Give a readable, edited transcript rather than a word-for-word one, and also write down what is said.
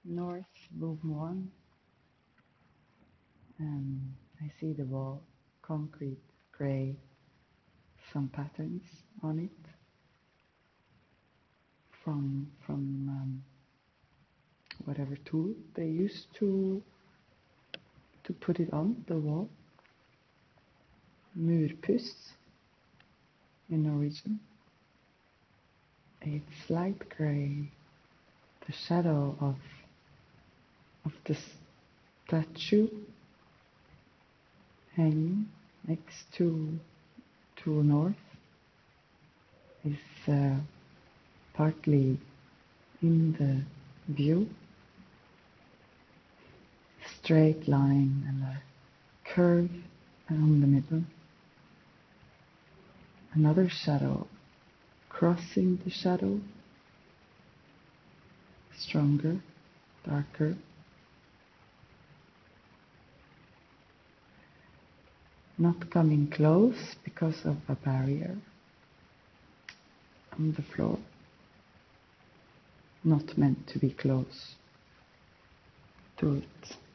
North room 1, and I see the wall, concrete, grey, some patterns on it from whatever tool they used to put it on the wall. Murpuss in Norwegian. It's light grey, the shadow of the statue hanging next to north is partly in the view. Straight line and a curve around the middle. Another shadow crossing the shadow, stronger, darker. Not coming close because of a barrier on the floor. Not meant to be close to it.